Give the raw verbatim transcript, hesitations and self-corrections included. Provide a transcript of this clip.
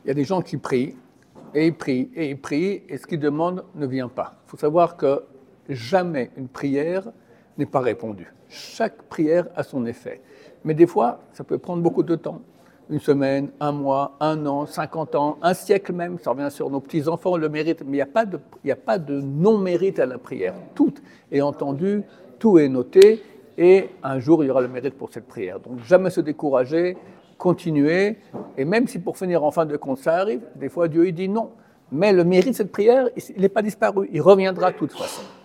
Il y a des gens qui prient, et ils prient, et ils prient, et ce qu'ils demandent ne vient pas. Il faut savoir que jamais une prière n'est pas répondue. Chaque prière a son effet. Mais des fois, ça peut prendre beaucoup de temps. Une semaine, un mois, un an, cinquante ans, un siècle même, ça revient sur nos petits-enfants, le mérite. Mais il n'y a pas de, il n'y a pas de non-mérite à la prière. Tout est entendu, tout est noté, et un jour, il y aura le mérite pour cette prière. Donc jamais se décourager, continuer, et même si pour finir en fin de compte ça arrive, des fois Dieu il dit non. Mais le mérite de cette prière, il n'est pas disparu, il reviendra de toute façon.